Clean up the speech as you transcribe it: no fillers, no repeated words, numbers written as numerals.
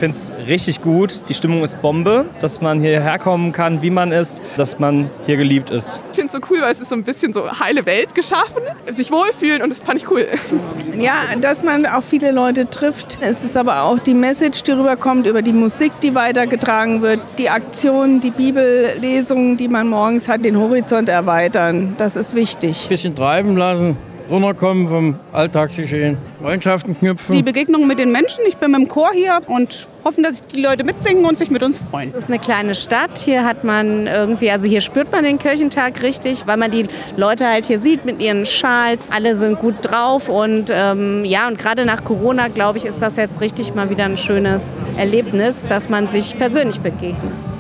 finde es richtig gut. Die Stimmung ist Bombe, dass man hierher kommen kann, wie man ist, dass man hier geliebt ist. Ich finde es so cool, weil es ist so ein bisschen so heile Welt geschaffen, sich wohlfühlen und das fand ich cool. Ja, dass man auch viele Leute trifft. Es ist aber auch die Message, die rüberkommt, über die Musik, die weitergetragen wird, die Aktionen, die Bibellesungen, die man morgens hat, den Horizont erweitern. Das ist wichtig. Ein bisschen treiben lassen, runterkommen vom Alltagsgeschehen, Freundschaften knüpfen. Die Begegnung mit den Menschen. Ich bin mit dem Chor hier und hoffen, dass die Leute mitsingen und sich mit uns freuen. Es ist eine kleine Stadt. Hier hat man irgendwie, also hier spürt man den Kirchentag richtig, weil man die Leute halt hier sieht mit ihren Schals. Alle sind gut drauf und und gerade nach Corona, glaube ich, ist das jetzt richtig mal wieder ein schönes Erlebnis, dass man sich persönlich begegnet.